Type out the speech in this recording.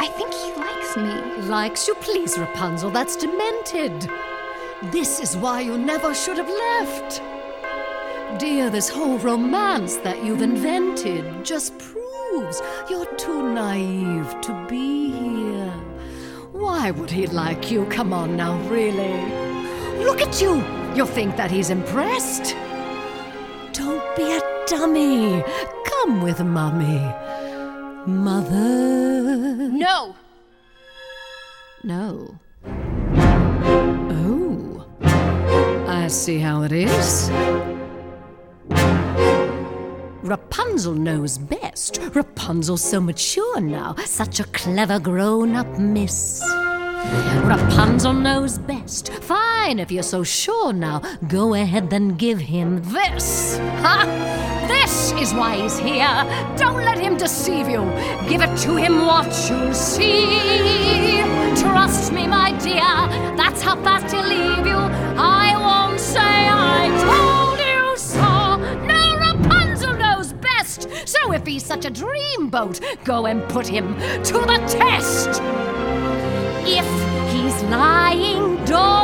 I think he likes me. Likes you? Please, Rapunzel, that's demented. This is why you never should have left. Dear, this whole romance that you've invented just proves you're too naive to be here. Why would he like you? Come on now, really. Look at you. You'll think that he's impressed. Don't be a dummy. Come with Mummy. Mother. No! No. Oh. I see how it is. Rapunzel knows best. Rapunzel's so mature now, such a clever grown-up miss. Rapunzel knows best. Fine, if you're so sure now, go ahead then give him this. Ha! This is why he's here. Don't let him deceive you. Give it to him, what you'll see. Trust me, my dear, that's how fast he'll leave you. I won't say I told you so. No, Rapunzel knows best. So if he's such a dreamboat, go and put him to the test. If he's lying, don't